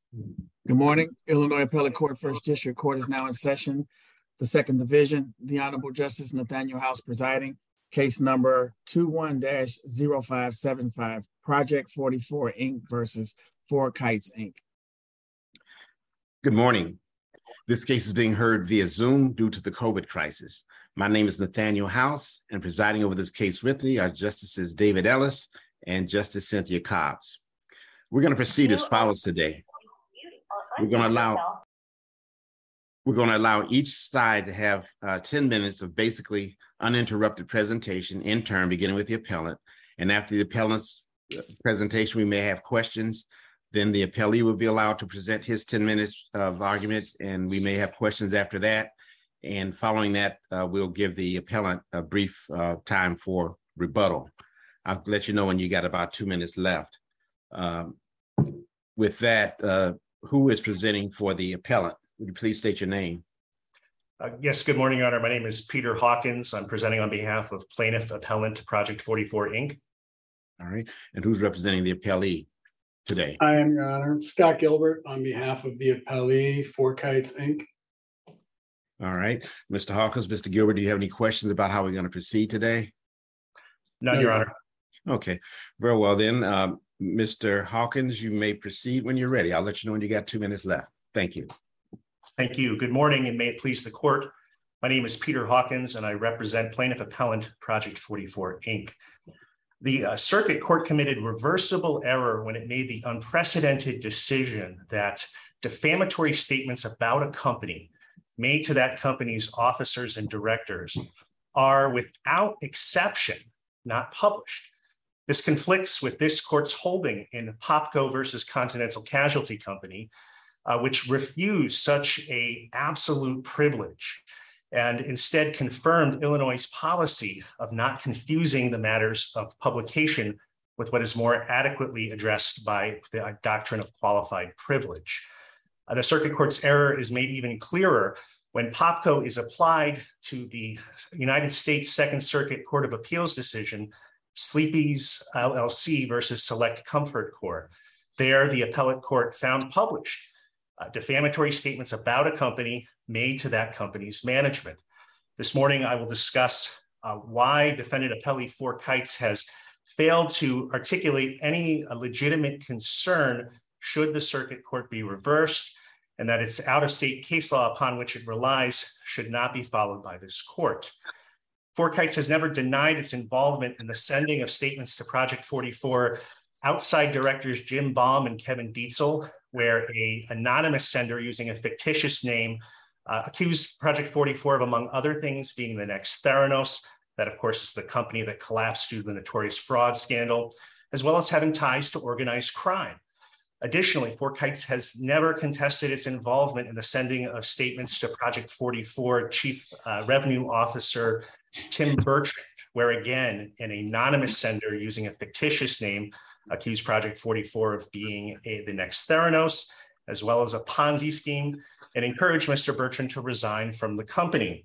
Good morning. Illinois Appellate Court, First District Court is now in session. The Second Division, the Honorable Justice Nathaniel House presiding. Case number 21-0575, Project 44, Inc. versus Four Kites, Inc. Good morning. This case is being heard via Zoom due to the COVID crisis. My name is Nathaniel House, and presiding over this case with me are Justices David Ellis and Justice Cynthia Cobbs. We're going to proceed as follows today. We're going to allow each side to have 10 minutes of basically uninterrupted presentation in turn, beginning with the appellant. And after the appellant's presentation, we may have questions. Then the appellee will be allowed to present his 10 minutes of argument, and we may have questions after that. And following that, we'll give the appellant a brief time for rebuttal. I'll let you know when you got about 2 minutes left. With that, who is presenting for the appellant? Would you please state your name? Yes, good morning, Your Honor. My name is Peter Hawkins. I'm presenting on behalf of Plaintiff Appellant Project 44, Inc. All right. And who's representing the appellee today? I am, Your Honor. Scott Gilbert on behalf of the appellee, Four Kites, Inc. All right. Mr. Hawkins, Mr. Gilbert, do you have any questions about how we're going to proceed today? None, Your Honor. Okay. Very well then. Mr. Hawkins, you may proceed when you're ready. I'll let you know when you got 2 minutes left. Thank you. Thank you. Good morning, and may it please the court. My name is Peter Hawkins, and I represent Plaintiff Appellant Project 44, Inc. The circuit court committed reversible error when it made the unprecedented decision that defamatory statements about a company made to that company's officers and directors are, without exception, not published. This conflicts with this court's holding in Popco versus Continental Casualty Company, which refused such an absolute privilege and instead confirmed Illinois' policy of not confusing the matters of publication with what is more adequately addressed by the doctrine of qualified privilege. The circuit court's error is made even clearer when Popco is applied to the United States Second Circuit Court of Appeals decision, Sleepy's LLC versus Select Comfort Corps. There, the appellate court found published defamatory statements about a company made to that company's management. This morning, I will discuss why defendant appellee Four Kites has failed to articulate any legitimate concern should the circuit court be reversed, and that its out-of-state case law upon which it relies should not be followed by this court. Four Kites has never denied its involvement in the sending of statements to Project 44 outside directors Jim Baum and Kevin Dietzel, where an anonymous sender using a fictitious name accused Project 44 of, among other things, being the next Theranos. That, of course, is the company that collapsed due to the notorious fraud scandal, as well as having ties to organized crime. Additionally, Four Kites has never contested its involvement in the sending of statements to Project 44 Chief Revenue Officer Tim Bertrand, where again, an anonymous sender using a fictitious name accused Project 44 of being the next Theranos, as well as a Ponzi scheme, and encouraged Mr. Bertrand to resign from the company.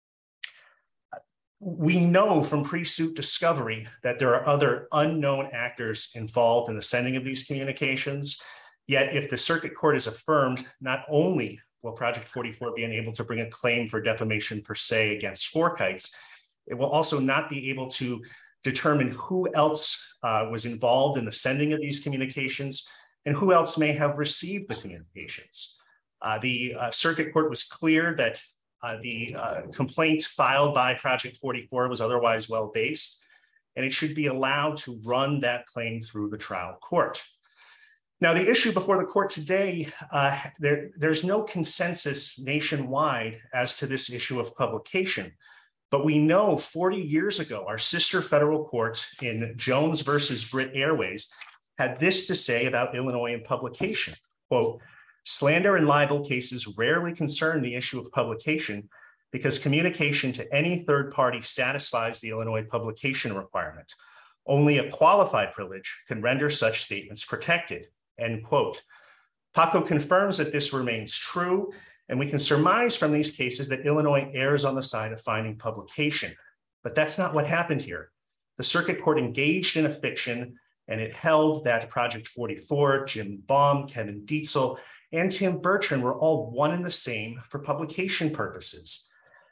We know from pre-suit discovery that there are other unknown actors involved in the sending of these communications. Yet if the circuit court is affirmed, not only will Project 44 be unable to bring a claim for defamation per se against Four Kites, it will also not be able to determine who else was involved in the sending of these communications and who else may have received the communications. The circuit court was clear that the complaint filed by Project 44 was otherwise well-based, and it should be allowed to run that claim through the trial court. Now, the issue before the court today, there's no consensus nationwide as to this issue of publication, but we know 40 years ago, our sister federal court in Jones versus Brit Airways had this to say about Illinois and publication, quote, "Slander and libel cases rarely concern the issue of publication because communication to any third party satisfies the Illinois publication requirement. Only a qualified privilege can render such statements protected," end quote. Popco confirms that this remains true, and we can surmise from these cases that Illinois errs on the side of finding publication. But that's not what happened here. The circuit court engaged in a fiction And it held that Project 44, Jim Baum, Kevin Dietzel, and Tim Bertrand were all one and the same for publication purposes.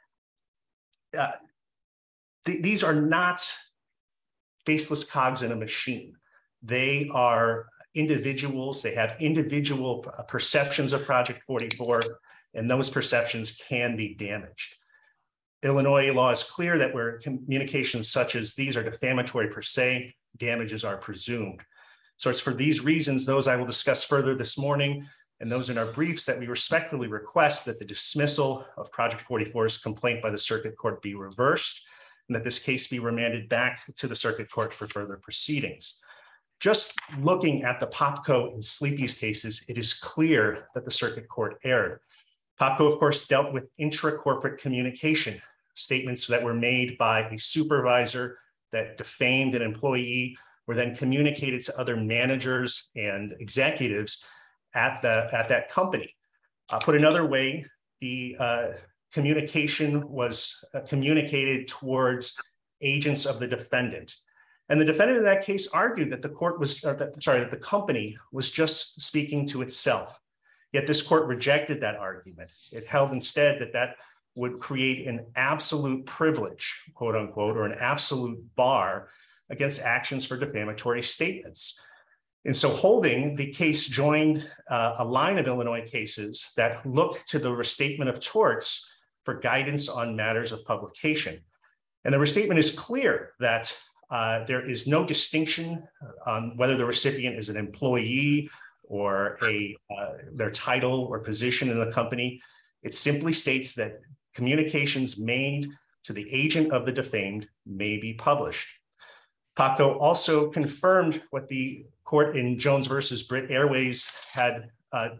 These are not faceless cogs in a machine. They are individuals. They have individual perceptions of Project 44, and those perceptions can be damaged. Illinois law is clear that where communications such as these are defamatory per se, damages are presumed. So it's for these reasons, those I will discuss further this morning, and those in our briefs, that we respectfully request that the dismissal of Project 44's complaint by the Circuit Court be reversed, and that this case be remanded back to the Circuit Court for further proceedings. Just looking at the Popco and Sleepy's cases, it is clear that the Circuit Court erred. Popco, of course, dealt with intra-corporate communication, statements that were made by a supervisor that defamed an employee were then communicated to other managers and executives at that company. Put another way, the communication was communicated towards agents of the defendant. And the defendant in that case argued that that the company was just speaking to itself. Yet this court rejected that argument. It held instead that would create an absolute privilege, quote unquote, or an absolute bar against actions for defamatory statements. And so holding, the case joined a line of Illinois cases that look to the restatement of torts for guidance on matters of publication. And the restatement is clear that there is no distinction on whether the recipient is an employee or their title or position in the company. It simply states that communications made to the agent of the defamed may be published. Popco also confirmed what the court in Jones versus Brit Airways had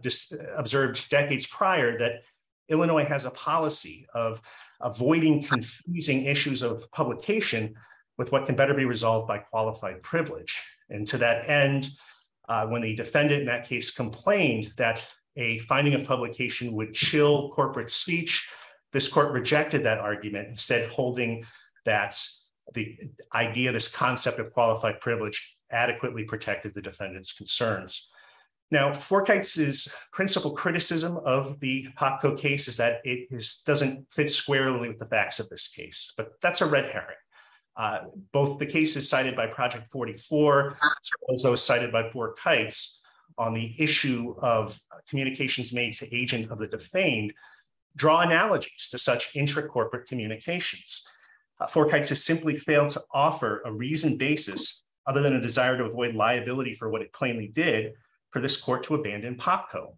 observed decades prior, that Illinois has a policy of avoiding confusing issues of publication with what can better be resolved by qualified privilege. And to that end, when the defendant in that case complained that a finding of publication would chill corporate speech, this court rejected that argument, instead holding that the idea, this concept of qualified privilege, adequately protected the defendant's concerns. Now, Forkite's principal criticism of the Popco case is that it doesn't fit squarely with the facts of this case, but that's a red herring. Both the cases cited by Project 44, as well as those cited by Forkite's on the issue of communications made to agent of the defamed, draw analogies to such intra-corporate communications. Forkite's has simply failed to offer a reasoned basis, other than a desire to avoid liability for what it plainly did, for this court to abandon Popco.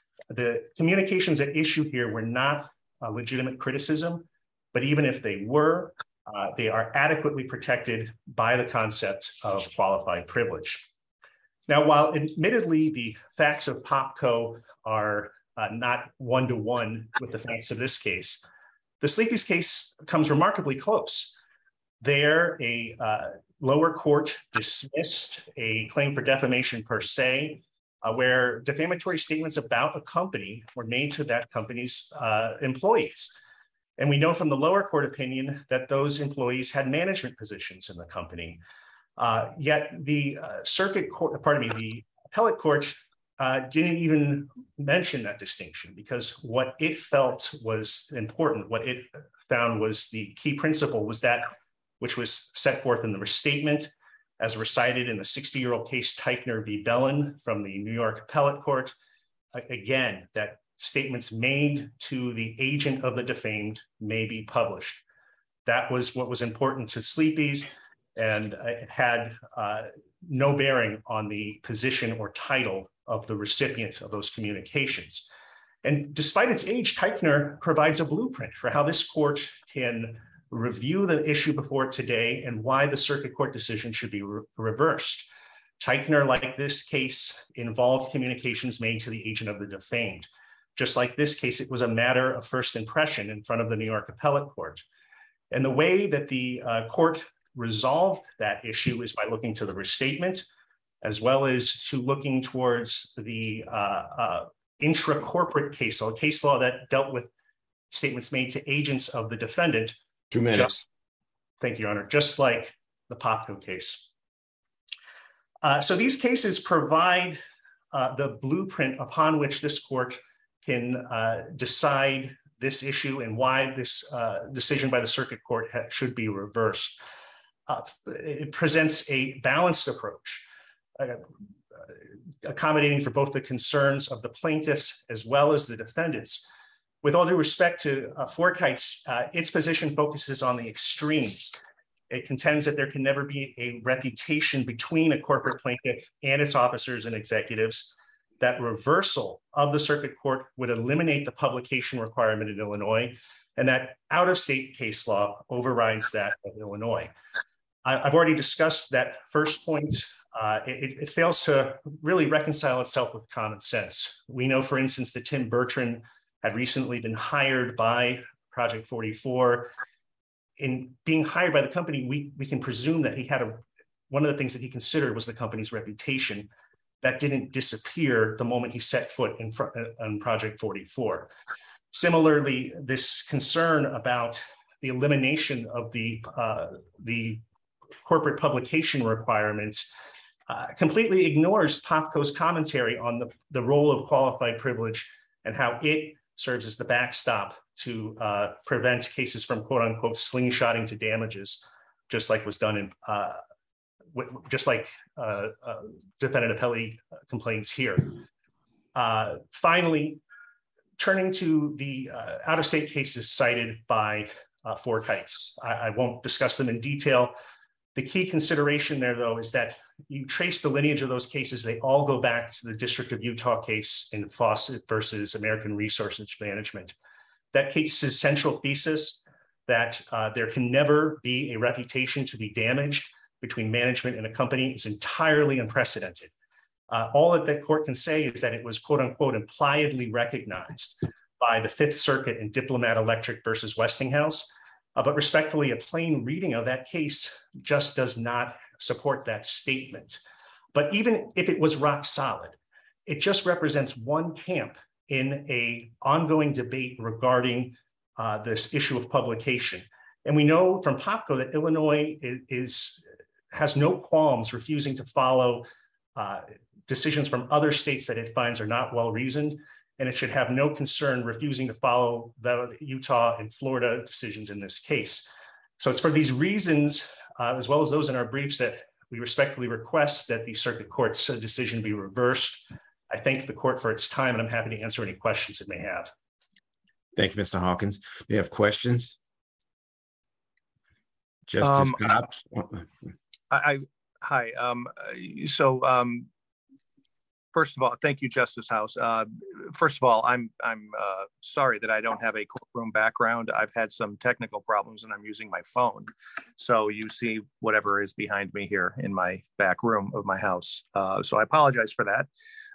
The communications at issue here were not a legitimate criticism, but even if they were, they are adequately protected by the concept of qualified privilege. Now, while admittedly the facts of Popco are not one-to-one with the facts of this case, the Sleepy's case comes remarkably close. There, a lower court dismissed a claim for defamation per se, where defamatory statements about a company were made to that company's employees. And we know from the lower court opinion that those employees had management positions in the company. Yet the the appellate court didn't even mention that distinction, because what it felt was important, what it found was the key principle was that which was set forth in the restatement as recited in the 60-year-old case Teichner v. Bellin from the New York Appellate Court. Again, that statements made to the agent of the defamed may be published. That was what was important to Sleepy's, and it had no bearing on the position or title of the recipient of those communications. And despite its age, Teichner provides a blueprint for how this court can review the issue before it today and why the circuit court decision should be reversed. Teichner, like this case, involved communications made to the agent of the defamed. Just like this case, it was a matter of first impression in front of the New York Appellate Court. And the way that the court resolved that issue is by looking to the restatement, as well as to looking towards the intra-corporate case law that dealt with statements made to agents of the defendant. 2 minutes. Thank you, Your Honor. Just like the Popco case. So these cases provide the blueprint upon which this court can decide this issue and why this decision by the circuit court should be reversed. It presents a balanced approach, accommodating for both the concerns of the plaintiffs as well as the defendants. With all due respect to Forkite's, its position focuses on the extremes. It contends that there can never be a reputation between a corporate plaintiff and its officers and executives, that reversal of the circuit court would eliminate the publication requirement in Illinois, and that out-of-state case law overrides that of Illinois. I've already discussed that first point. It fails to really reconcile itself with common sense. We know, for instance, that Tim Bertrand had recently been hired by Project 44. In being hired by the company, we can presume that he had one of the things that he considered was the company's reputation. That didn't disappear the moment he set foot on Project 44. Similarly, this concern about the elimination of the corporate publication requirements completely ignores POPCO's commentary on the role of qualified privilege and how it serves as the backstop to prevent cases from quote unquote slingshotting to damages, just like was done in defendant appellee complaints here. Finally, turning to the out-of-state cases cited by Forkites, I won't discuss them in detail. The key consideration there, though, is that you trace the lineage of those cases. They all go back to the District of Utah case in Fawcett versus American Resources Management. That case's central thesis that there can never be a reputation to be damaged between management and a company is entirely unprecedented. All that the court can say is that it was quote unquote impliedly recognized by the Fifth Circuit in Diplomat Electric versus Westinghouse. But respectfully, a plain reading of that case just does not support that statement. But even if it was rock solid, it just represents one camp in an ongoing debate regarding this issue of publication. And we know from POPCO that Illinois has no qualms refusing to follow decisions from other states that it finds are not well-reasoned, and it should have no concern refusing to follow the Utah and Florida decisions in this case. So it's for these reasons, as well as those in our briefs, that we respectfully request that the circuit court's decision be reversed. I thank the court for its time, and I'm happy to answer any questions it may have. Thank you, Mr. Hawkins. Do you have questions? Justice Cobb? Hi. First of all, thank you, Justice House. First of all, I'm sorry that I don't have a courtroom background. I've had some technical problems and I'm using my phone. So you see whatever is behind me here in my back room of my house. So I apologize for that.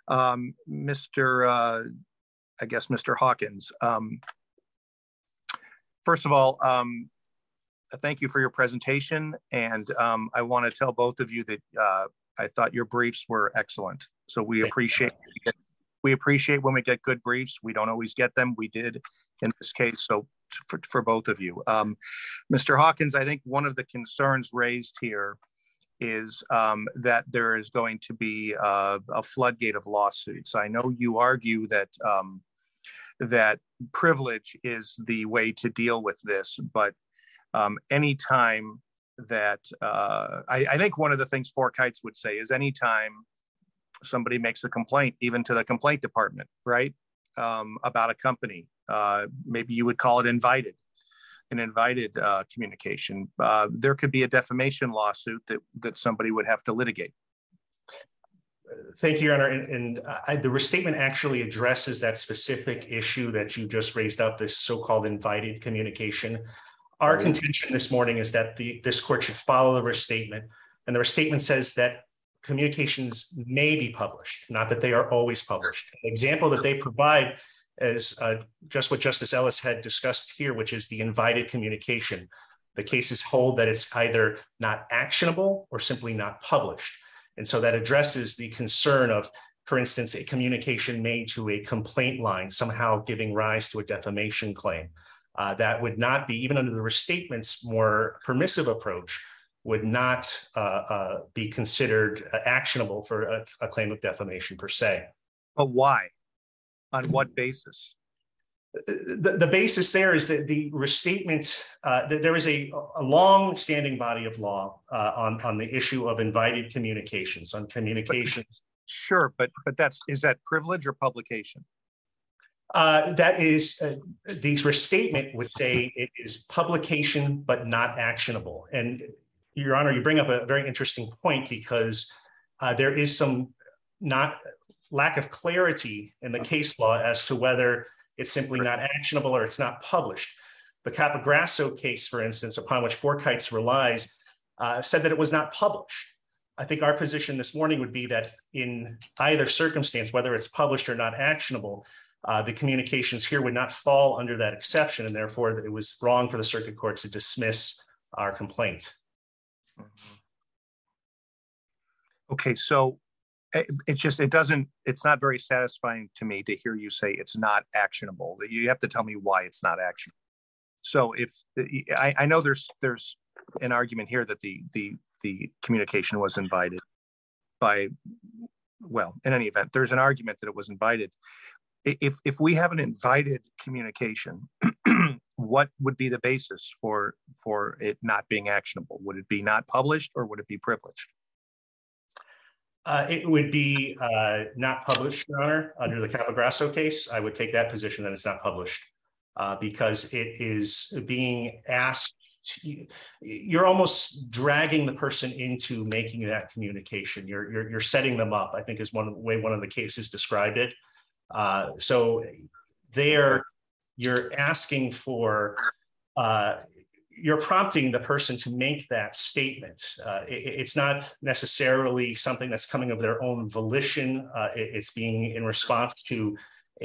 Mr. Hawkins, first of all, thank you for your presentation. And I want to tell both of you that I thought your briefs were excellent. So we appreciate when we get good briefs. We don't always get them. We did in this case. So for both of you, Mr. Hawkins, I think one of the concerns raised here is that there is going to be a floodgate of lawsuits. I know you argue that that privilege is the way to deal with this, but anytime that I think one of the things Forkites would say is anytime somebody makes a complaint, even to the complaint department, right, about a company, maybe you would call it an invited communication. There could be a defamation lawsuit that somebody would have to litigate. Thank you, Your Honor. And the restatement actually addresses that specific issue that you just raised up, this so-called invited communication. Our contention this morning is that this court should follow the restatement. And the restatement says that communications may be published, not that they are always published. An example that they provide is just what Justice Ellis had discussed here, which is the invited communication. The cases hold that it's either not actionable or simply not published. And so that addresses the concern of, for instance, a communication made to a complaint line, somehow giving rise to a defamation claim. That would not be, even under the restatement's more permissive approach, would not be considered actionable for a claim of defamation per se. But why? On what basis? The basis there is that the restatement, there is a long-standing body of law on the issue of invited communications, on communication. Sure, but is that privilege or publication? That is, the restatement would say it is publication, but not actionable. And Your Honor, you bring up a very interesting point, because there is some lack of clarity in the case law as to whether it's simply not actionable or it's not published. The Capograsso case, for instance, upon which Forkites relies, said that it was not published. I think our position this morning would be that in either circumstance, whether it's published or not actionable, the communications here would not fall under that exception, and therefore it was wrong for the circuit court to dismiss our complaint. Okay, so it's not very satisfying to me to hear you say it's not actionable. You have to tell me why it's not actionable. So if I know there's an argument here that the communication was invited by, well, in any event, there's an argument that it was invited. If we have an invited communication, what would be the basis for it not being actionable? Would it be not published, or would it be privileged? It would be not published, Your Honor, under the Capograsso case. I would take that position that it's not published because it is being asked. You're almost dragging the person into making that communication. You're setting them up, I think, is one way one of the cases described it. So there, you're asking for, you're prompting the person to make that statement. It's not necessarily something that's coming of their own volition. It's being in response to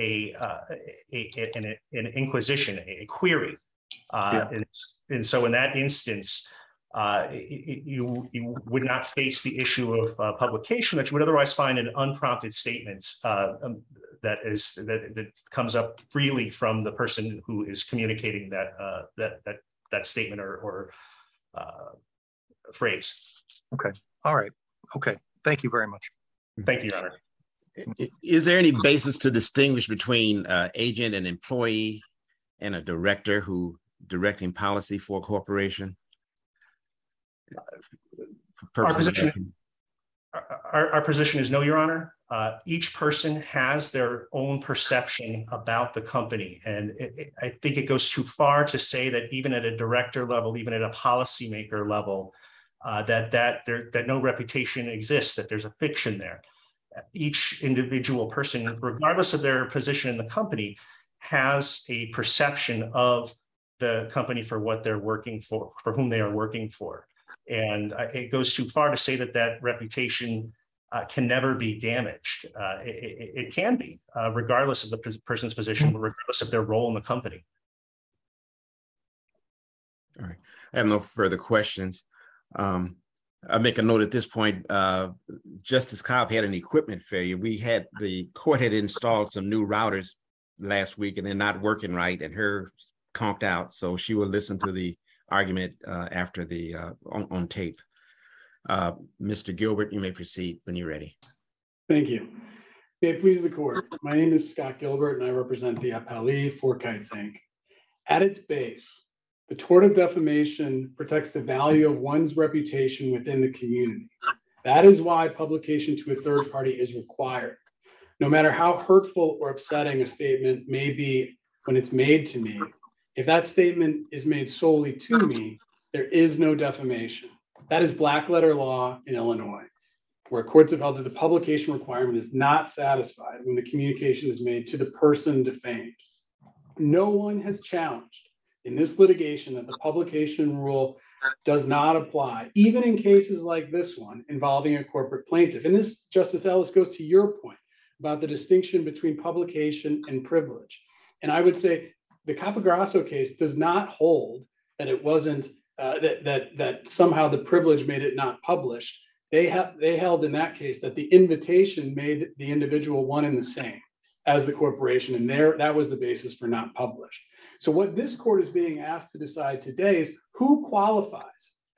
an inquisition, a query. And so in that instance, you would not face the issue of publication that you would otherwise find an unprompted statement that comes up freely from the person who is communicating that statement or phrase. Okay. All right. Okay. Thank you very much. Thank you, Your Honor. Is there any basis to distinguish between agent and employee and a director who directing policy for a corporation? Our position is no, Your Honor. Each person has their own perception about the company. And I think it goes too far to say that even at a director level, even at a policymaker level, that no reputation exists, that there's a fiction there. Each individual person, regardless of their position in the company, has a perception of the company for what they're working for whom they are working for. And it goes too far to say that reputation can never be damaged. It can be, regardless of the person's position, regardless of their role in the company. All right. I have no further questions. I'll make a note at this point. Justice Cobb had an equipment failure. The court had installed some new routers last week, and they're not working right, and her conked out. So she will listen to the argument after the on tape. Mr. Gilbert, you may proceed when you're ready. Thank you. May it please the court. My name is Scott Gilbert, and I represent the appellee, Forkites, Inc. At its base, the tort of defamation protects the value of one's reputation within the community. That is why publication to a third party is required. No matter how hurtful or upsetting a statement may be when it's made to me, if that statement is made solely to me, there is no defamation. That is black letter law in Illinois, where courts have held that the publication requirement is not satisfied when the communication is made to the person defamed. No one has challenged in this litigation that the publication rule does not apply, even in cases like this one involving a corporate plaintiff. And this, Justice Ellis, goes to your point about the distinction between publication and privilege. And I would say the Capograsso case does not hold that it wasn't that somehow the privilege made it not published. They held in that case that the invitation made the individual one and the same as the corporation, and that was the basis for not published. So what this court is being asked to decide today is who qualifies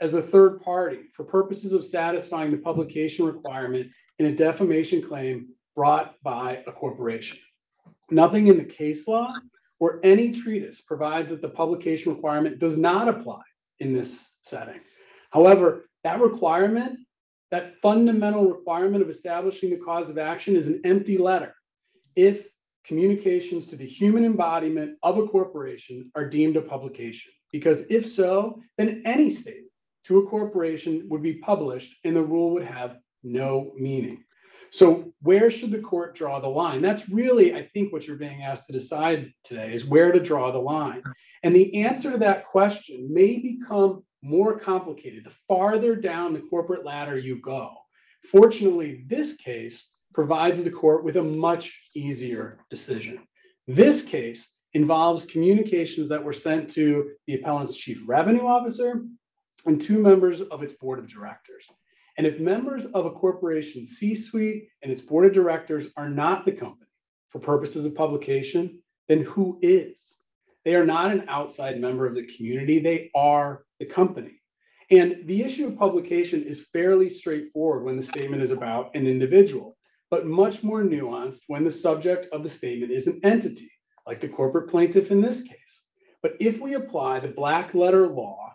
as a third party for purposes of satisfying the publication requirement in a defamation claim brought by a corporation. Nothing in the case law or any treatise provides that the publication requirement does not apply in this setting. However, that requirement, that fundamental requirement of establishing the cause of action, is an empty letter if communications to the human embodiment of a corporation are deemed a publication. Because if so, then any statement to a corporation would be published and the rule would have no meaning. So where should the court draw the line? That's really, I think, what you're being asked to decide today, is where to draw the line. And the answer to that question may become more complicated the farther down the corporate ladder you go. Fortunately, this case provides the court with a much easier decision. This case involves communications that were sent to the appellant's chief revenue officer and 2 members of its board of directors. And if members of a corporation's C-suite and its board of directors are not the company for purposes of publication, then who is? They are not an outside member of the community, they are the company. And the issue of publication is fairly straightforward when the statement is about an individual, but much more nuanced when the subject of the statement is an entity, like the corporate plaintiff in this case. But if we apply the black letter law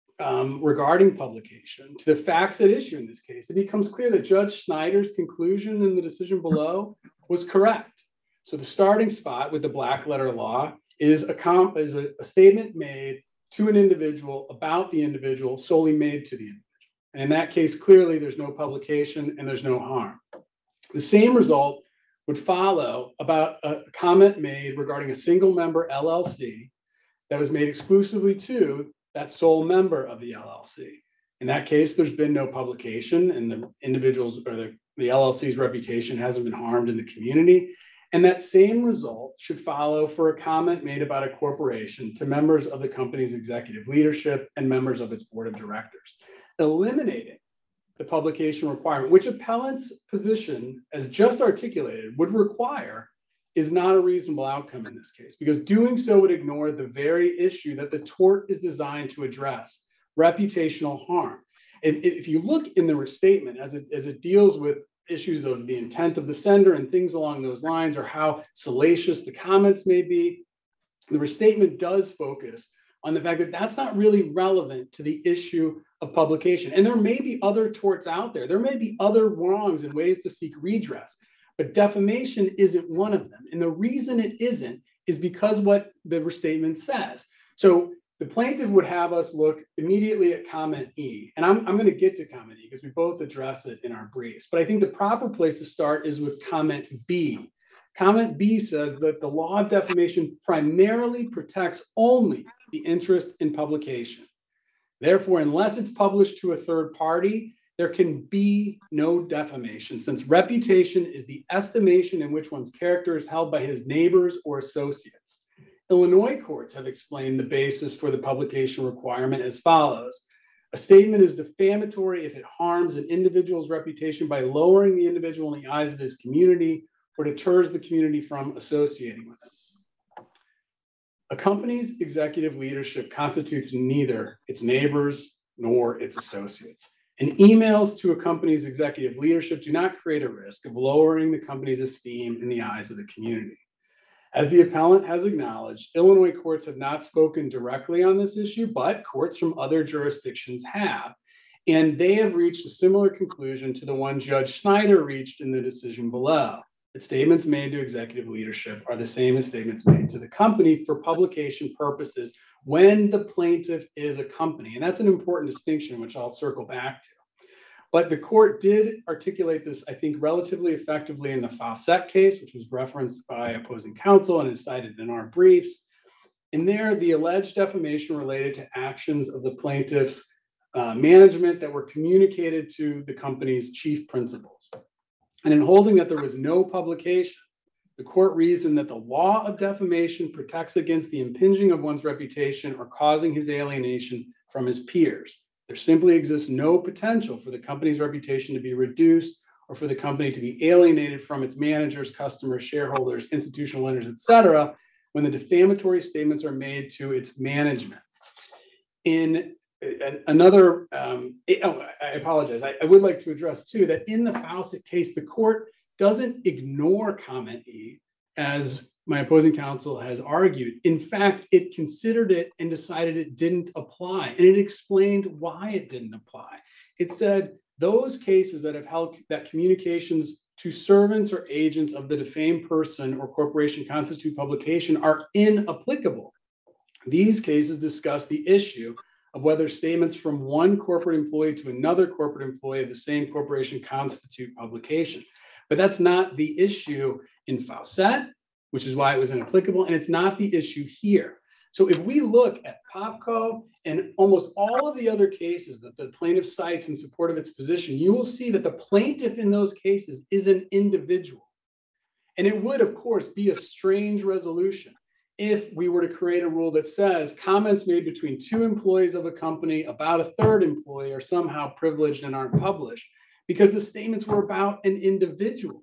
regarding publication to the facts at issue in this case, it becomes clear that Judge Snyder's conclusion in the decision below was correct. So the starting spot with the black letter law is a statement made to an individual about the individual, solely made to the individual. And in that case, clearly there's no publication and there's no harm. The same result would follow about a comment made regarding a single member LLC that was made exclusively to that sole member of the LLC. In that case, there's been no publication and the individual's or the LLC's reputation hasn't been harmed in the community. And that same result should follow for a comment made about a corporation to members of the company's executive leadership and members of its board of directors, eliminating the publication requirement, which appellant's position, as just articulated, would require, is not a reasonable outcome in this case, because doing so would ignore the very issue that the tort is designed to address, reputational harm. If you look in the restatement as it deals with issues of the intent of the sender and things along those lines, or how salacious the comments may be, the restatement does focus on the fact that that's not really relevant to the issue of publication. And there may be other torts out there. There may be other wrongs and ways to seek redress, but defamation isn't one of them. And the reason it isn't is because what the restatement says. So the plaintiff would have us look immediately at comment E. And I'm going to get to comment E because we both address it in our briefs. But I think the proper place to start is with comment B. Comment B says that the law of defamation primarily protects only the interest in publication. Therefore, unless it's published to a third party, there can be no defamation, since reputation is the estimation in which one's character is held by his neighbors or associates. Illinois courts have explained the basis for the publication requirement as follows. A statement is defamatory if it harms an individual's reputation by lowering the individual in the eyes of his community or deters the community from associating with him. A company's executive leadership constitutes neither its neighbors nor its associates. And emails to a company's executive leadership do not create a risk of lowering the company's esteem in the eyes of the community. As the appellant has acknowledged, Illinois courts have not spoken directly on this issue, but courts from other jurisdictions have, and they have reached a similar conclusion to the one Judge Snyder reached in the decision below. The statements made to executive leadership are the same as statements made to the company for publication purposes when the plaintiff is a company. And that's an important distinction, which I'll circle back to. But the court did articulate this, I think, relatively effectively in the Fawcett case, which was referenced by opposing counsel and is cited in our briefs. In there, the alleged defamation related to actions of the plaintiff's management that were communicated to the company's chief principals. And in holding that there was no publication, the court reasoned that the law of defamation protects against the impinging of one's reputation or causing his alienation from his peers. There simply exists no potential for the company's reputation to be reduced or for the company to be alienated from its managers, customers, shareholders, institutional lenders, etc., when the defamatory statements are made to its management. In another, I apologize. I would like to address too that in the Fawcett case, the court doesn't ignore comment E, as my opposing counsel has argued. In fact, it considered it and decided it didn't apply, and it explained why it didn't apply. It said those cases that have held that communications to servants or agents of the defamed person or corporation constitute publication are inapplicable. These cases discuss the issue of whether statements from one corporate employee to another corporate employee of the same corporation constitute publication. But that's not the issue in Fawcett, which is why it was inapplicable, and it's not the issue here. So if we look at Popco and almost all of the other cases that the plaintiff cites in support of its position, you will see that the plaintiff in those cases is an individual. And it would, of course, be a strange resolution if we were to create a rule that says comments made between two employees of a company about a third employee are somehow privileged and aren't published because the statements were about an individual.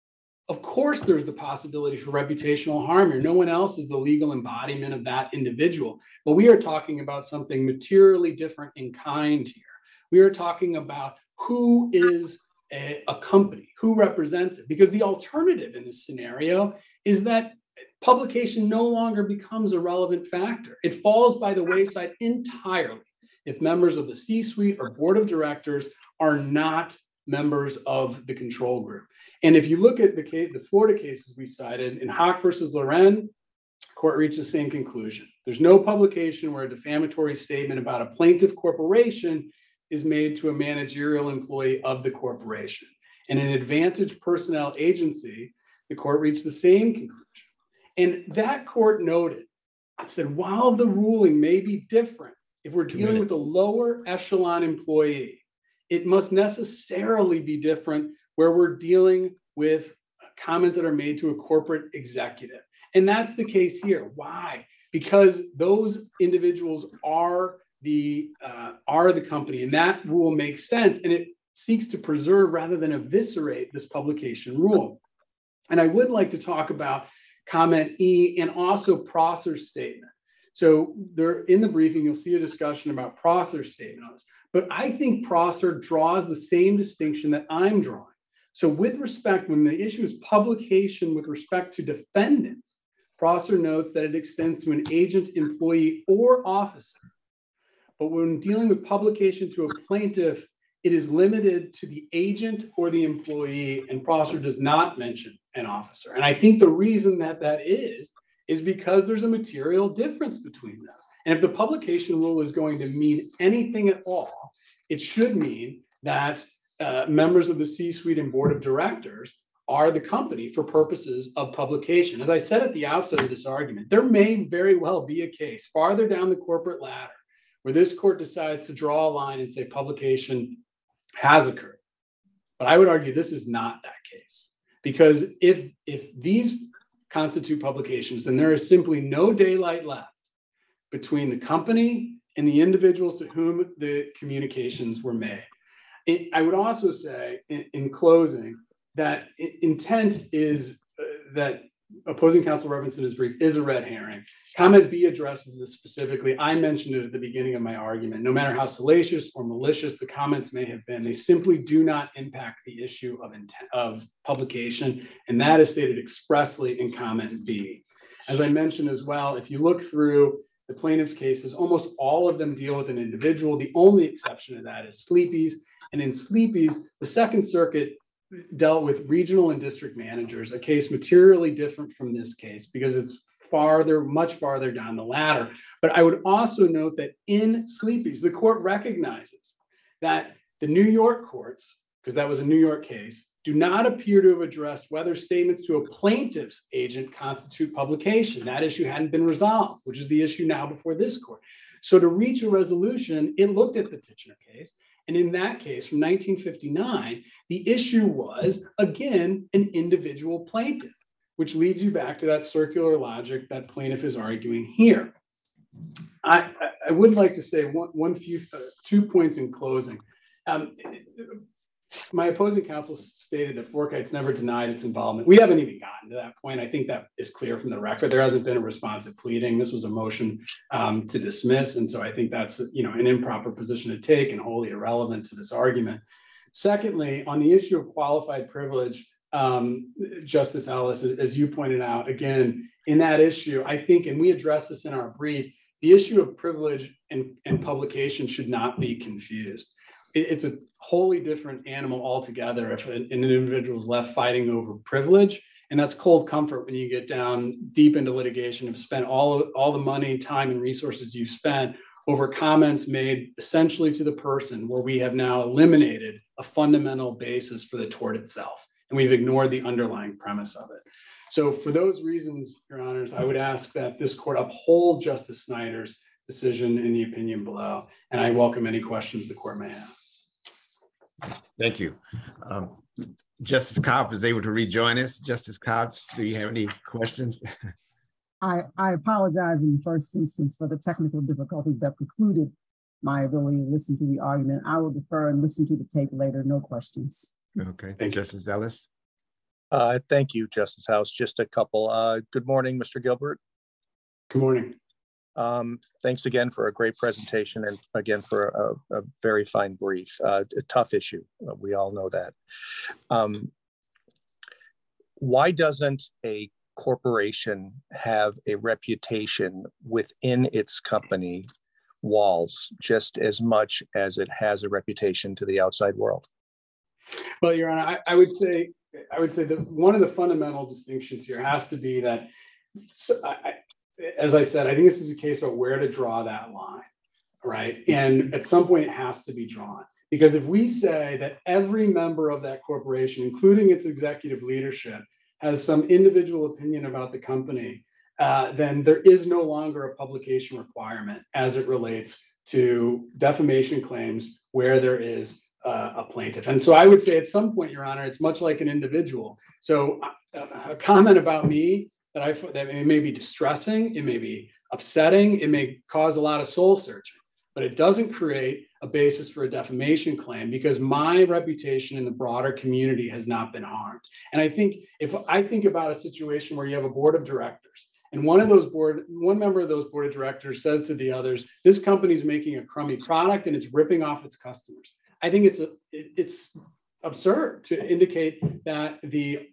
Of course, there's the possibility for reputational harm here. No one else is the legal embodiment of that individual. But we are talking about something materially different in kind here. We are talking about who is a company, who represents it. Because the alternative in this scenario is that publication no longer becomes a relevant factor. It falls by the wayside entirely if members of the C-suite or board of directors are not members of the control group. And if you look at the Florida cases we cited, in Hawk versus Loren, court reached the same conclusion. There's no publication where a defamatory statement about a plaintiff corporation is made to a managerial employee of the corporation. And in Advantage Personnel Agency, the court reached the same conclusion. And that court noted, it said, while the ruling may be different, if we're dealing with a lower echelon employee, it must necessarily be different where we're dealing with comments that are made to a corporate executive. And that's the case here. Why? Because those individuals are the company, and that rule makes sense, and it seeks to preserve rather than eviscerate this publication rule. And I would like to talk about comment E and also Prosser's statement. So there in the briefing, you'll see a discussion about Prosser's statement on this, but I think Prosser draws the same distinction that I'm drawing. So with respect, when the issue is publication with respect to defendants, Prosser notes that it extends to an agent, employee, or officer. But when dealing with publication to a plaintiff, it is limited to the agent or the employee, and Prosser does not mention an officer. And I think the reason that that is because there's a material difference between those. And if the publication rule is going to mean anything at all, it should mean that members of the C-suite and board of directors are the company for purposes of publication. As I said at the outset of this argument, there may very well be a case farther down the corporate ladder where this court decides to draw a line and say publication has occurred. But I would argue this is not that case, because if these constitute publications, then there is simply no daylight left between the company and the individuals to whom the communications were made. I would also say in closing that intent is that opposing counsel reference in his brief is a red herring. Comment B addresses this specifically. I mentioned it at the beginning of my argument. No matter how salacious or malicious the comments may have been, they simply do not impact the issue of intent of publication, and that is stated expressly in comment B. As I mentioned as well, if you look through the plaintiff's cases, almost all of them deal with an individual. The only exception to that is Sleepy's, and in Sleepy's, the Second Circuit dealt with regional and district managers, a case materially different from this case because it's much farther down the ladder. But I would also note that in Sleepy's, the court recognizes that the New York courts, because that was a New York case, do not appear to have addressed whether statements to a plaintiff's agent constitute publication. That issue hadn't been resolved, which is the issue now before this court. So to reach a resolution, it looked at the Titchener case. And in that case from 1959, the issue was, again, an individual plaintiff, which leads you back to that circular logic that plaintiff is arguing here. I would like to say 2 points in closing. my opposing counsel stated that Forkite's never denied its involvement. We haven't even gotten to that point. I think that is clear from the record. There hasn't been a responsive pleading. This was a motion to dismiss. And so I think that's, an improper position to take and wholly irrelevant to this argument. Secondly, on the issue of qualified privilege, Justice Ellis, as you pointed out, again, in that issue, I think, and we addressed this in our brief, the issue of privilege and publication should not be confused. It's a wholly different animal altogether if an individual is left fighting over privilege. And that's cold comfort when you get down deep into litigation and spent all the money, time, and resources you've spent over comments made essentially to the person, where we have now eliminated a fundamental basis for the tort itself. And we've ignored the underlying premise of it. So for those reasons, Your Honors, I would ask that this court uphold Justice Snyder's decision in the opinion below. And I welcome any questions the court may have. Thank you. Justice Cobb is able to rejoin us. Justice Cobb, do you have any questions? I apologize in the first instance for the technical difficulties that precluded my ability to listen to the argument. I will defer and listen to the tape later. No questions. Okay. Thank you, Justice Ellis. Thank you, Justice House. Just a couple. Good morning, Mr. Gilbert. Good morning. Thanks again for a great presentation and again for a very fine brief. A tough issue. We all know that. Why doesn't a corporation have a reputation within its company walls just as much as it has a reputation to the outside world? Well, Your Honor, I would say that one of the fundamental distinctions here has to be that, as I said, I think this is a case about where to draw that line, right? And at some point it has to be drawn. Because if we say that every member of that corporation, including its executive leadership, has some individual opinion about the company, then there is no longer a publication requirement as it relates to defamation claims where there is a plaintiff. And so I would say at some point, Your Honor, it's much like an individual. So a comment about me that it may be distressing, it may be upsetting, it may cause a lot of soul searching, but it doesn't create a basis for a defamation claim because my reputation in the broader community has not been harmed. And I think if I think about a situation where you have a board of directors and one member of those board of directors says to the others, this company's making a crummy product and it's ripping off its customers. I think it's absurd to indicate that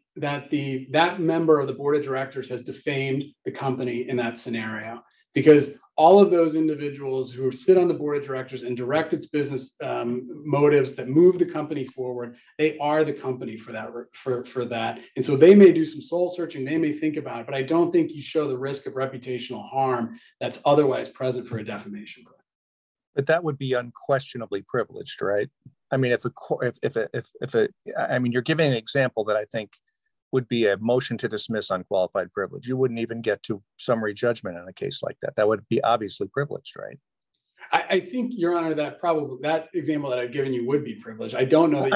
that member of the board of directors has defamed the company in that scenario, because all of those individuals who sit on the board of directors and direct its business motives that move the company forward, they are the company for that. And so they may do some soul searching, they may think about it, but I don't think you show the risk of reputational harm that's otherwise present for a defamation claim. But that would be unquestionably privileged, right? I mean, you're giving an example that I think would be a motion to dismiss on qualified privilege. You wouldn't even get to summary judgment in a case like that. That would be obviously privileged, right? I think, Your Honor, that example that I've given you would be privileged. I don't know that.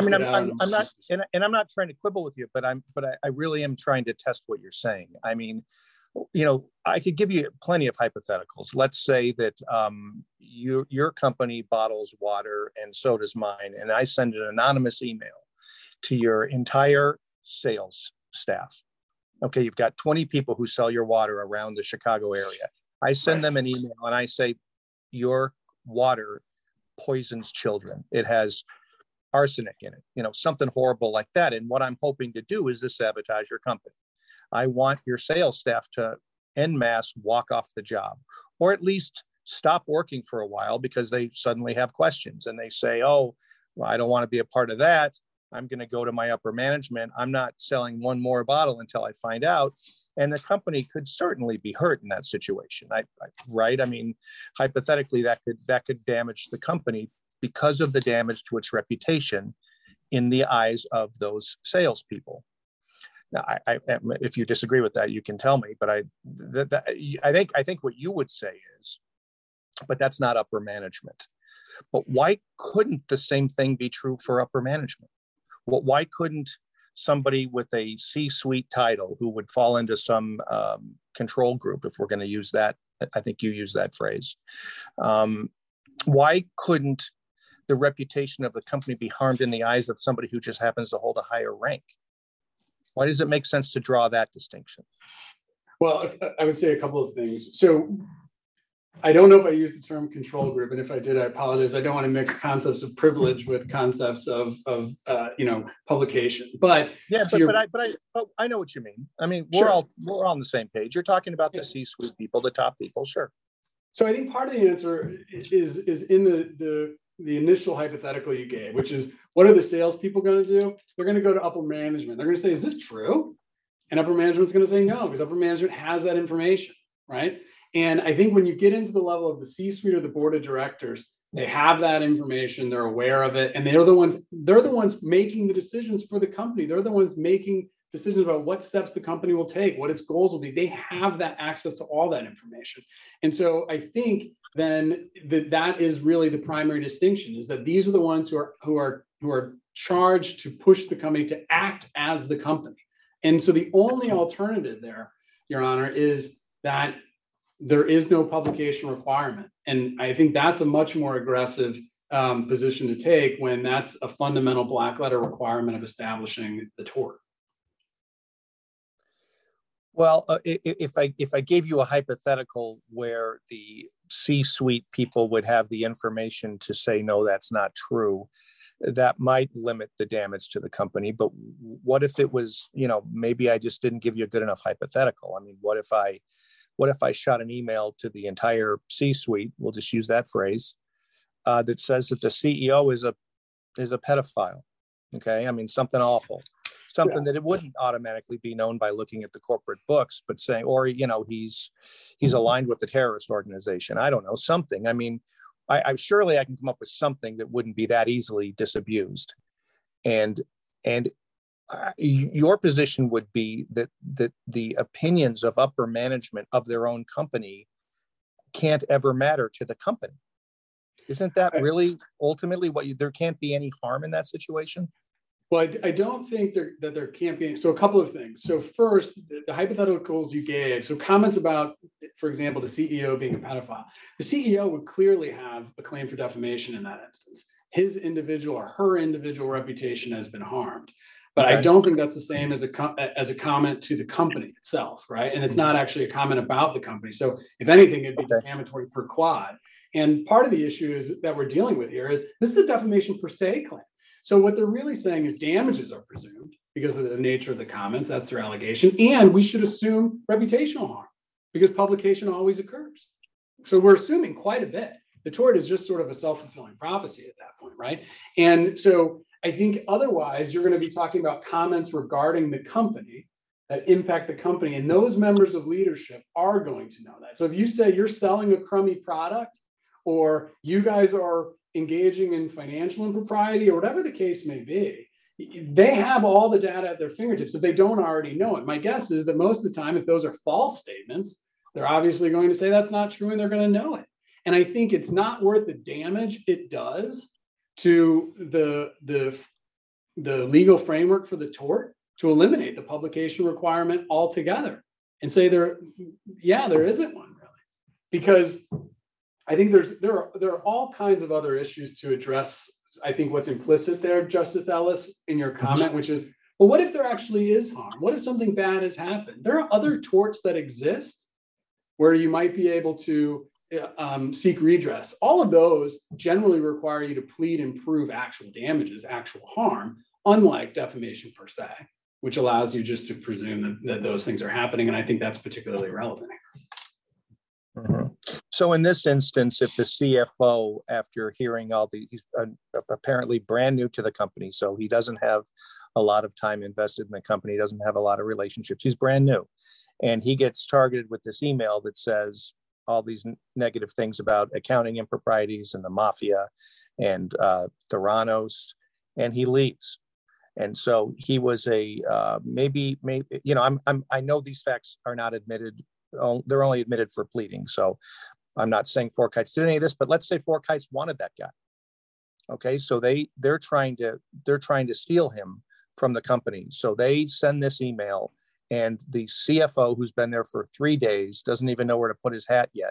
I'm not trying to quibble with you, but I really am trying to test what you're saying. I mean, I could give you plenty of hypotheticals. Let's say that your company bottles water and so does mine, and I send an anonymous email to your entire sales staff. Okay, you've got 20 people who sell your water around the Chicago area. I send them an email and I say, your water poisons children. It has arsenic in it, something horrible like that. And what I'm hoping to do is to sabotage your company. I want your sales staff to en masse walk off the job, or at least stop working for a while because they suddenly have questions and they say, oh, well, I don't want to be a part of that. I'm going to go to my upper management. I'm not selling one more bottle until I find out. And the company could certainly be hurt in that situation, right? I mean, hypothetically, that could damage the company because of the damage to its reputation in the eyes of those salespeople. Now, if you disagree with that, you can tell me. But I think what you would say is, but that's not upper management. But why couldn't the same thing be true for upper management? Well, why couldn't somebody with a C-suite title who would fall into some control group, if we're going to use that, I think you use that phrase, why couldn't the reputation of the company be harmed in the eyes of somebody who just happens to hold a higher rank? Why does it make sense to draw that distinction? Well, I would say a couple of things. So I don't know if I used the term control group, and if I did, I apologize. I don't want to mix concepts of privilege with concepts of publication. But yeah, but I know what you mean. I mean, we're all on the same page. You're talking about the C-suite people, the top people, sure. So I think part of the answer is in the initial hypothetical you gave, which is, what are the salespeople going to do? They're going to go to upper management. They're going to say, is this true? And upper management's going to say no, because upper management has that information, right? And I think when you get into the level of the C-suite or the board of directors, they have that information, they're aware of it, and they're the ones making the decisions for the company. They're the ones making decisions about what steps the company will take, what its goals will be. They have that access to all that information. And so I think then that is really the primary distinction, is that these are the ones who are charged to push the company to act as the company. And so the only alternative there, Your Honor, is that there is no publication requirement. And I think that's a much more aggressive position to take when that's a fundamental black letter requirement of establishing the tort. Well, if I gave you a hypothetical where the C-suite people would have the information to say, no, that's not true, that might limit the damage to the company. But what if it was, maybe I just didn't give you a good enough hypothetical? I mean, what if I shot an email to the entire C-suite, we'll just use that phrase, that says that the CEO is a pedophile? Okay, I mean, something awful, something that it wouldn't automatically be known by looking at the corporate books, but saying, or he's aligned with the terrorist organization. I don't know, something. I mean, I surely I can come up with something that wouldn't be that easily disabused. And your position would be that the opinions of upper management of their own company can't ever matter to the company. Isn't that really ultimately there can't be any harm in that situation? Well, I don't think that there can't be. So a couple of things. So first, the hypotheticals you gave, so comments about, for example, the CEO being a pedophile. The CEO would clearly have a claim for defamation in that instance. His individual or her individual reputation has been harmed. But okay. I don't think that's the same as a comment to the company itself, right? And it's not actually a comment about the company. So if anything, it'd be defamatory per quad. And part of the issue that we're dealing with here is this is a defamation per se claim. So what they're really saying is damages are presumed because of the nature of the comments. That's their allegation. And we should assume reputational harm because publication always occurs. So we're assuming quite a bit. The tort is just sort of a self-fulfilling prophecy at that point, right? And so I think otherwise you're going to be talking about comments regarding the company that impact the company. And those members of leadership are going to know that. So if you say you're selling a crummy product or you guys are engaging in financial impropriety or whatever the case may be, they have all the data at their fingertips if they don't already know it. My guess is that most of the time, if those are false statements, they're obviously going to say that's not true and they're going to know it. And I think it's not worth the damage it does to the legal framework for the tort to eliminate the publication requirement altogether and say there isn't one really, because I think there are all kinds of other issues to address. I think what's implicit there, Justice Ellis, in your comment, which is, well, what if there actually is harm? What if something bad has happened? There are other torts that exist where you might be able to seek redress. All of those generally require you to plead and prove actual damages, actual harm, unlike defamation per se, which allows you just to presume that those things are happening. And I think that's particularly relevant here. Mm-hmm. So in this instance, if the CFO, after hearing he's apparently brand new to the company, so he doesn't have a lot of time invested in the company, doesn't have a lot of relationships, he's brand new, and he gets targeted with this email that says all these negative things about accounting improprieties and the mafia and Theranos, and he leaves. And so he was maybe I know these facts are not admitted. They're only admitted for pleading. So I'm not saying Four Kites did any of this, but let's say Four Kites wanted that guy. Okay, so they're trying to steal him from the company. So they send this email, and the CFO, who's been there for 3 days, doesn't even know where to put his hat yet,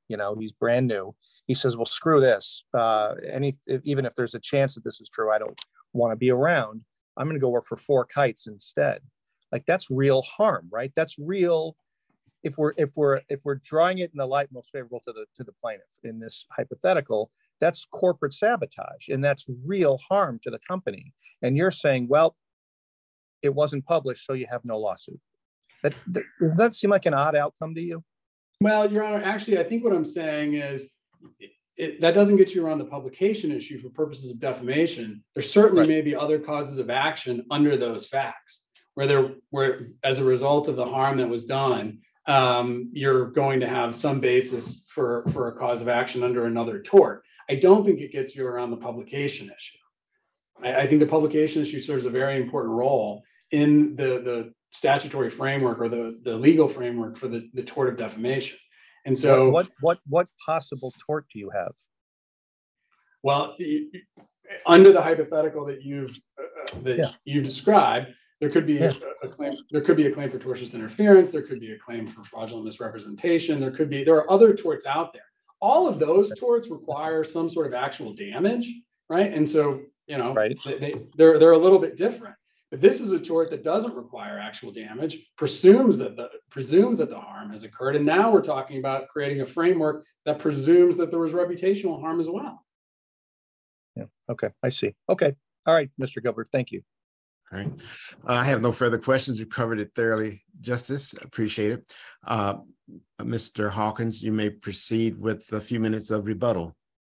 You know, he's brand new. He says, well, screw this. Even if there's a chance that this is true, I don't want to be around. I'm going to go work for Four Kites instead. Like, that's real harm, right? That's real. If we're drawing it in the light most favorable to the plaintiff in this hypothetical, that's corporate sabotage, and that's real harm to the company. And you're saying, well, it wasn't published, so you have no lawsuit. Does that seem like an odd outcome to you? Well, Your Honor, actually, I think what I'm saying is that doesn't get you around the publication issue for purposes of defamation. There certainly may be other causes of action under those facts, where as a result of the harm that was done, you're going to have some basis for a cause of action under another tort. I don't think it gets you around the publication issue. I think the publication issue serves a very important role in the statutory framework or the legal framework for the tort of defamation. And so what possible tort do you have? Well, under the hypothetical that you described, there could be a claim. There could be a claim for tortious interference. There could be a claim for fraudulent misrepresentation. There are other torts out there. All of those torts require some sort of actual damage, right? And so, you know, they're a little bit different. But this is a tort that doesn't require actual damage, presumes that the harm has occurred, and now we're talking about creating a framework that presumes that there was reputational harm as well. Yeah. Okay, I see. Okay. All right, Mr. Gilbert. Thank you. All right. I have no further questions. You covered it thoroughly, Justice. Appreciate it. Mr. Hawkins, you may proceed with a few minutes of rebuttal.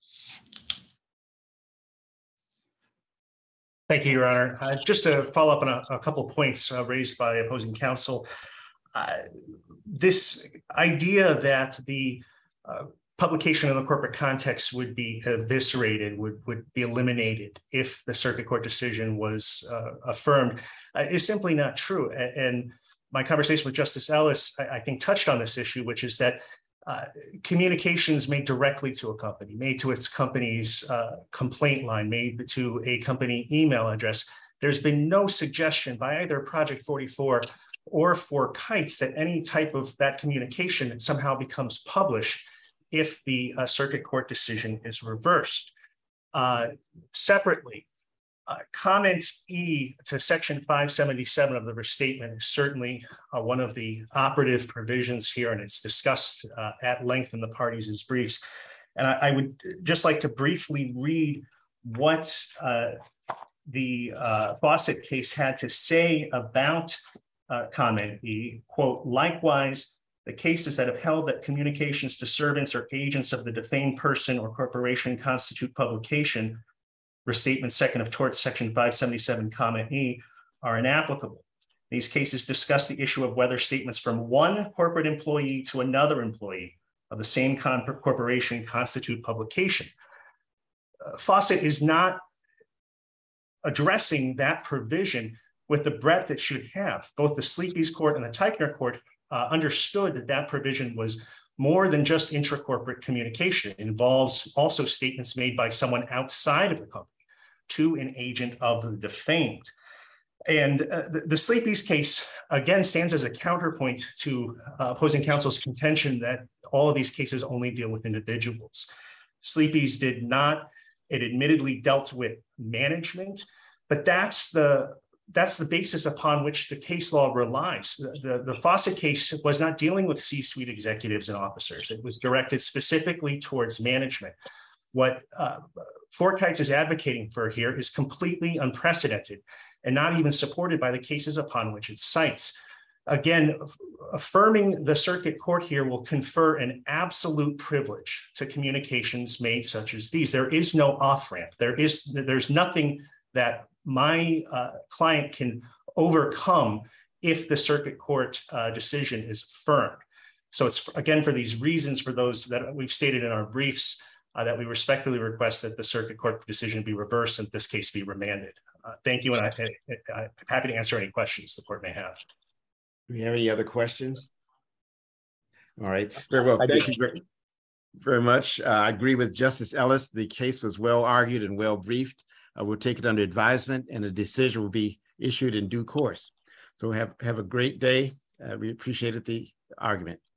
Thank you, Your Honor. Just to follow up on a couple of points raised by opposing counsel, this idea that the publication in the corporate context would be eviscerated, would be eliminated if the circuit court decision was affirmed is simply not true. And my conversation with Justice Ellis, I think, touched on this issue, which is that communications made directly to a company, made to its company's complaint line, made to a company email address. There's been no suggestion by either Project 44 or Four Kites that any type of that communication somehow becomes published if the circuit court decision is reversed. Separately, comment E to Section 577 of the restatement is certainly one of the operative provisions here, and it's discussed at length in the parties' briefs. And I would just like to briefly read what the Fawcett case had to say about comment E. Quote, likewise, the cases that have held that communications to servants or agents of the defamed person or corporation constitute publication, Restatement Second of Torts, Section 577, comment E, are inapplicable. These cases discuss the issue of whether statements from one corporate employee to another employee of the same corporation constitute publication. Fawcett is not addressing that provision with the breadth it should have. Both the Sleepy's Court and the Teichner Court understood that that provision was more than just intra-corporate communication. It involves also statements made by someone outside of the company to an agent of the defamed. And the Sleepy's case, again, stands as a counterpoint to opposing counsel's contention that all of these cases only deal with individuals. Sleepy's did not. It admittedly dealt with management, but that's the basis upon which the case law relies. The Fawcett case was not dealing with C-suite executives and officers. It was directed specifically towards management. What Four Kites is advocating for here is completely unprecedented and not even supported by the cases upon which it cites. Again, affirming the circuit court here will confer an absolute privilege to communications made such as these. There is no off-ramp. There's nothing that my client can overcome if the circuit court decision is affirmed. So it's, again, for these reasons, for those that we've stated in our briefs, that we respectfully request that the circuit court decision be reversed and this case be remanded. Thank you, and I'm happy to answer any questions the court may have. Do we have any other questions? All right, very well. Thank you very much. I agree with Justice Ellis. The case was well argued and well briefed. We'll take it under advisement, and a decision will be issued in due course. So have a great day. We appreciated the argument.